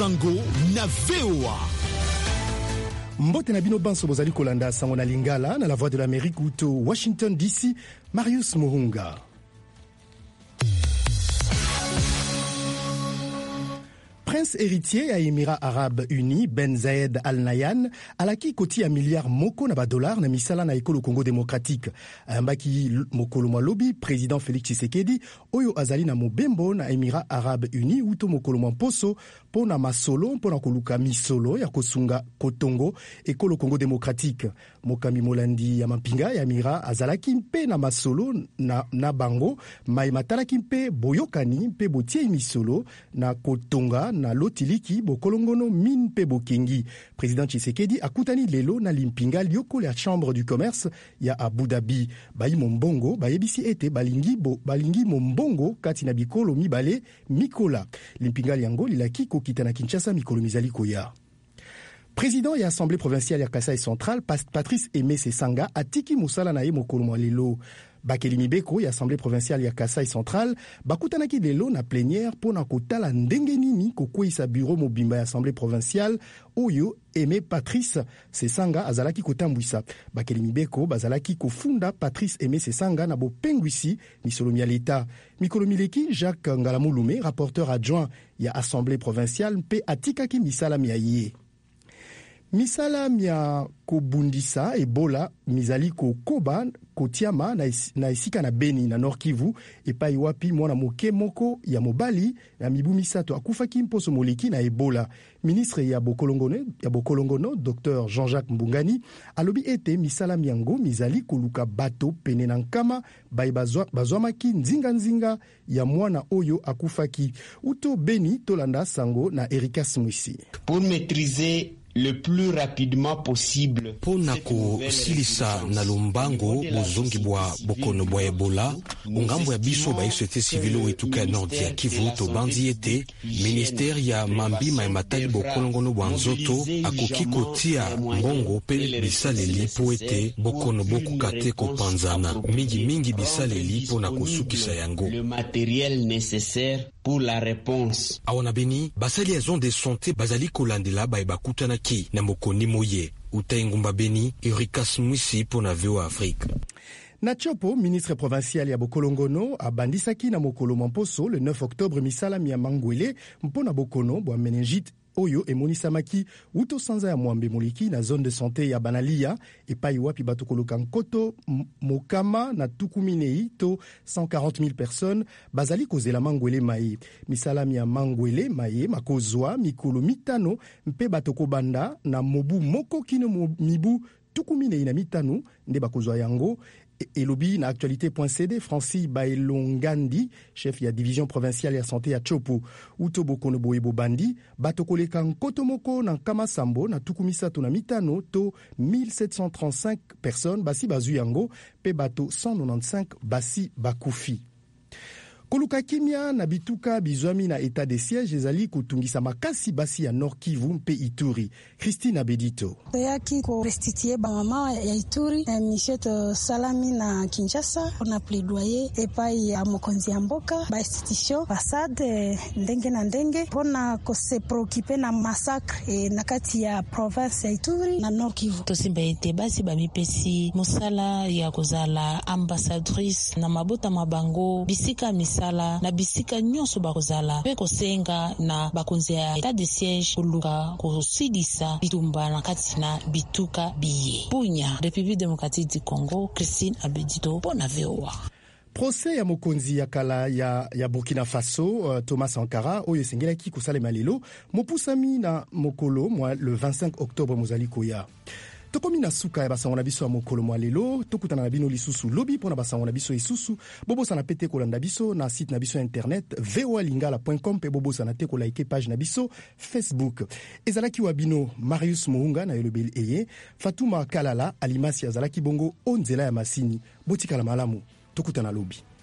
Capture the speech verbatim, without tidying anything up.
Sango na V O A. Mbote na bino banso bozali kolanda sango na Lingala na la voix de l'Amérique ou to Washington D C. Marius Muhunga. Prince héritier ya Émirats Arabes Unis Ben Zayed Al Nahyan alaki koti ya milliard moko na ba dollar na misala na ekolo Congo démocratique. Ayambaki mokolo mwa lobi président Félix Tshisekedi oyo azali na mobembo na Émirats Arabes Unis uto mokolo mwa poso pona masolo pona koluka misolo ya kosunga kotongo ekolo Congo démocratique. Mokami molandi ya mapinga ya Émirats azalaki mpe na masolo na, na bango mai matalaki mpe boyokani mpe botie misolo na kotonga na lotiliki bokolongono min pe bokengi. Président Tshisekedi akutani lelo na limpinga lioko la chambre du commerce ya Abu Dhabi. Bayi mombongo bayebisi ete balingi bo balingi mombongo kati na bikolo mibale mikola. Limpinga liango lilaki kokita na Kinshasa mikolo mizali koya. Président ya Assemblée provinciale ya Kasai Central Patrice Aimé Sesanga atiki musala na ye mokolo mwa lelo. Bakeli Mibeko ya Assemblée provinciale ya Kasai Central bakutanaki lelo na plénière pona kotala ndenge nini kokwisa bureau mobimba ya Assemblée provinciale oyo Aimé Patrice Sesanga azalaki kotambwisa. Bakeli Mibeko bazalaki kofunda Patrice Aimé Sesanga na bopengwisi misolo ya l'État. Mikolo mileki Jacques Ngalamulume, rapporteur adjoint ya Assemblée provinciale mpe atikaki misala miaye. Misala mia kobundisa Ebola mizali ko koba kotiama na, is, na isika na Beni na Nord Kivu epai wapi mwana moke moko ya mobali na mibu misato akufaki mposo moleki na Ebola. Ministre ya Bokolongono ya Bokolongono Docteur Jean-Jacques Mbungani alobi ete misala miango mizali koluka bato pene na nkama bai bazwa, bazwamaki nzinga nzinga ya mwana oyo akufaki. Uto Beni tolanda sango na Erika Smwisi. Pour maîtriser le plus rapidement possible pona kosilisa na lombango bozongi bwa bokono bwa Ebola ungambo ya biso ba société civile wetuka nord ya Kivu to banzi ete ministère ya mambima ematali bokolongono bwa nzoto akoki kotia mbongo pe bisaleli po ete bokono boku kate kopanzana mingi mingi bisaleli pona kosukisa yango le matériel nécessaire pour la réponse. Awana Beni basali ya zone de santé bazali kolandela ba bakutana ki na mokoni moye utengumba Beni Erika Smwisi pona V O A Afrique. Na Chopo, ministre provincial ya Bokolongono abandisaki na mokolo mamposo le neuf octobre misala mia mangwele mpona bokono bwa meningite oyo emonisamaki uto sanza ya mwambe moliki na zone de santé ya Banalia epai wapi bato koloka nkoto mokama na tukuminei to cent quarante mille personnes bazali kozela mangwele mai. Misala mia mangwele mai makozwa mikolo mitano mpe bato kobanda na mobu moko kino mibu tukuminei na mitano nde bakozwa yango. Elobi na actualité.cd Francis Baelongandi, chef ya division provinciale ya santé ya Chopo. Uto bokono boyebo bandi bato koleka nkoto moko na nkama sambo na tukumisato na mitano to mille sept cent trente-cinq personnes basi bazu yango pe bato cent quatre-vingt-quinze basi bakufi. Koluka kimia na bituka bizwami na état de siège ezali kutungisa makasi basi ya Nord Kivu mpe Ituri. Christine Abedito. Yaki ko restituer ba mama ya Ituri na Michette Salami na Kinshasa on a plaidoyer epai ya mokonzi ya mboka ba institution passade ndenge na ndenge pona ko se préoccuper na massacre e na kati ya province ya Ituri na Nord Kivu. Tosimba ete basi ba mipesi musala ya kozala ambassadrice na mabota mabango bisika misa na bisika nyonso bakozala pe kosenga na bakonzi ya état de siège koluka kosidisa bitumba na kati na bituka biye. Punya, République démocratique du Congo, Christine Abedito, pona V O A. Procès ya mokonzi ya kala ya, ya Burkina Faso uh, Thomas Sankara oyo esengelaki kosalema lelo mopusami na mokolo mwa le vingt-cinq octobre mozali koya. Tokomi na suka ya basango na biso ya mokolo mwa lelo tokutana na bino lisusu lobi pona basango na biso isusu bobosa na pete kolanda biso na site na biso internet v o a lingala point com pe bobosa na te ko like page na biso Facebook. Ezalaki wa bino Marius Muhunga na yolobeli eye Fatuma Kalala alimasi azalaki bongo onzela ya masini botikala malamu tokutana lobi.